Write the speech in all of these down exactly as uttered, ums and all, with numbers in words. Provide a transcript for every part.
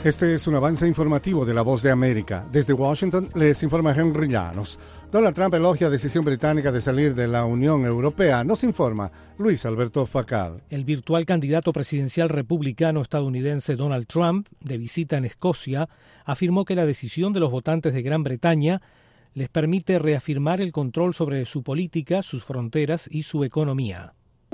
Este es un avance informativo de La Voz de América. Desde Washington les informa Henry Llanos. Donald Trump elogia decisión británica de salir de la Unión Europea. Nos informa Luis Alberto Facal. El virtual candidato presidencial republicano estadounidense Donald Trump, de visita en Escocia, afirmó que la decisión de los votantes de Gran Bretaña les permite reafirmar el control sobre su política, sus fronteras y su economía.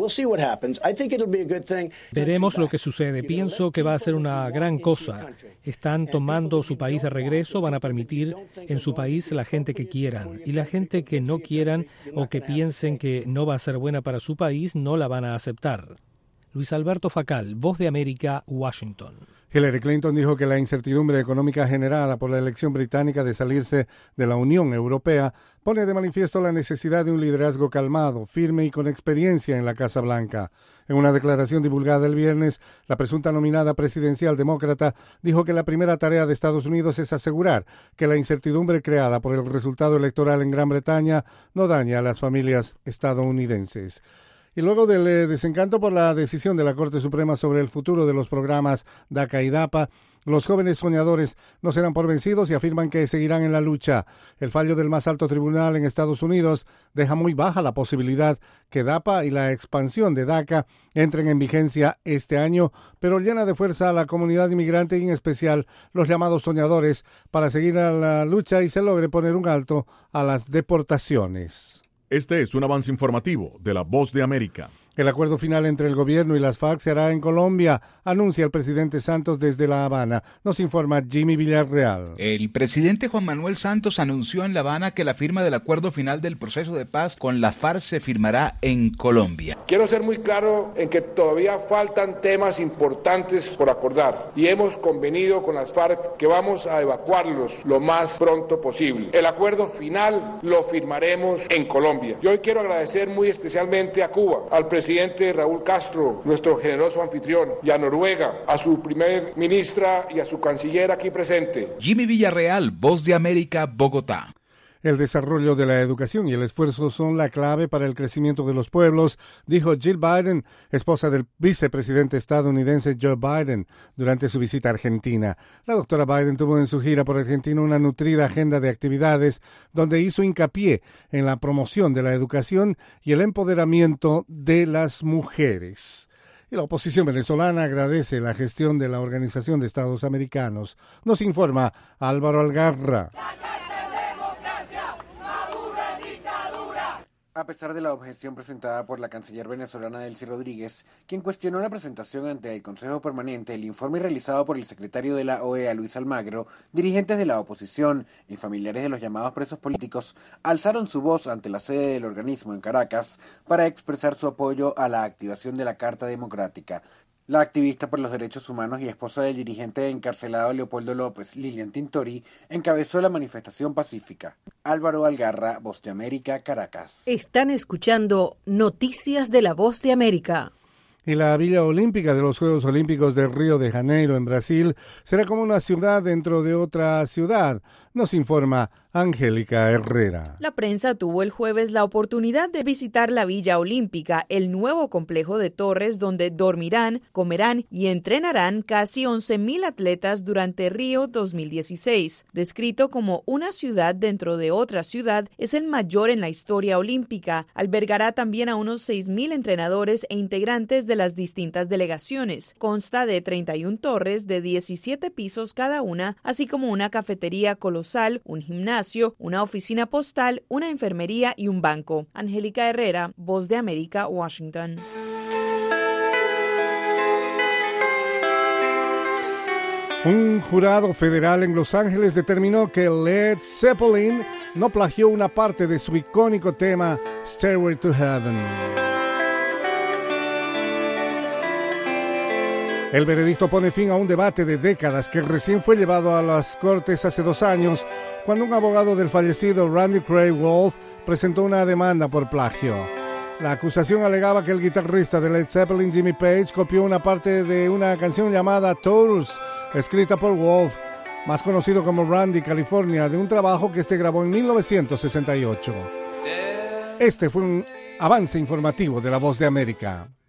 Veremos lo que sucede. Pienso que va a ser una gran cosa. Están tomando su país de regreso, van a permitir en su país la gente que quieran. Y la gente que no quieran o que piensen que no va a ser buena para su país, no la van a aceptar. Luis Alberto Facal, Voz de América, Washington. Hillary Clinton dijo que la incertidumbre económica generada por la elección británica de salirse de la Unión Europea pone de manifiesto la necesidad de un liderazgo calmado, firme y con experiencia en la Casa Blanca. En una declaración divulgada el viernes, la presunta nominada presidencial demócrata dijo que la primera tarea de Estados Unidos es asegurar que la incertidumbre creada por el resultado electoral en Gran Bretaña no daña a las familias estadounidenses. Y luego del eh, desencanto por la decisión de la Corte Suprema sobre el futuro de los programas DACA y DAPA, los jóvenes soñadores no serán por vencidos y afirman que seguirán en la lucha. El fallo del más alto tribunal en Estados Unidos deja muy baja la posibilidad que DAPA y la expansión de DACA entren en vigencia este año, pero llena de fuerza a la comunidad inmigrante y en especial los llamados soñadores para seguir a la lucha y se logre poner un alto a las deportaciones. Este es un avance informativo de La Voz de América. El acuerdo final entre el gobierno y las FARC se hará en Colombia, anuncia el presidente Santos desde La Habana. Nos informa Jimmy Villarreal. El presidente Juan Manuel Santos anunció en La Habana que la firma del acuerdo final del proceso de paz con la FARC se firmará en Colombia. Quiero ser muy claro en que todavía faltan temas importantes por acordar y hemos convenido con las FARC que vamos a evacuarlos lo más pronto posible. El acuerdo final lo firmaremos en Colombia. Yo hoy quiero agradecer muy especialmente a Cuba, al presidente presidente Raúl Castro, nuestro generoso anfitrión, y a Noruega, a su primer ministra y a su canciller aquí presente. Jimmy Villarreal, Voz de América, Bogotá. El desarrollo de la educación y el esfuerzo son la clave para el crecimiento de los pueblos, dijo Jill Biden, esposa del vicepresidente estadounidense Joe Biden, durante su visita a Argentina. La doctora Biden tuvo en su gira por Argentina una nutrida agenda de actividades donde hizo hincapié en la promoción de la educación y el empoderamiento de las mujeres. Y la oposición venezolana agradece la gestión de la Organización de Estados Americanos. Nos informa Álvaro Algarra. A pesar de la objeción presentada por la canciller venezolana Delcy Rodríguez, quien cuestionó la presentación ante el Consejo Permanente del informe realizado por el secretario de la O E A, Luis Almagro, dirigentes de la oposición y familiares de los llamados presos políticos alzaron su voz ante la sede del organismo en Caracas para expresar su apoyo a la activación de la Carta Democrática. La activista por los derechos humanos y esposa del dirigente encarcelado Leopoldo López, Lilian Tintori, encabezó la manifestación pacífica. Álvaro Algarra, Voz de América, Caracas. Están escuchando Noticias de la Voz de América. Y la Villa Olímpica de los Juegos Olímpicos de Río de Janeiro, en Brasil, será como una ciudad dentro de otra ciudad, nos informa Angélica Herrera. La prensa tuvo el jueves la oportunidad de visitar la Villa Olímpica, el nuevo complejo de torres donde dormirán, comerán y entrenarán casi once mil atletas durante Río dos mil dieciséis. Descrito como una ciudad dentro de otra ciudad, es el mayor en la historia olímpica. Albergará también a unos seis mil entrenadores e integrantes de las distintas delegaciones. Consta de treinta y una torres de diecisiete pisos cada una, así como una cafetería colosal, un gimnasio, una oficina postal, una enfermería y un banco. Angélica Herrera, Voz de América, Washington. Un jurado federal en Los Ángeles determinó que Led Zeppelin no plagió una parte de su icónico tema Stairway to Heaven. El veredicto pone fin a un debate de décadas que recién fue llevado a las cortes hace dos años, cuando un abogado del fallecido Randy Cray Wolf presentó una demanda por plagio. La acusación alegaba que el guitarrista de Led Zeppelin, Jimmy Page, copió una parte de una canción llamada Tours, escrita por Wolf, más conocido como Randy California, de un trabajo que este grabó en mil novecientos sesenta y ocho. Este fue un avance informativo de La Voz de América.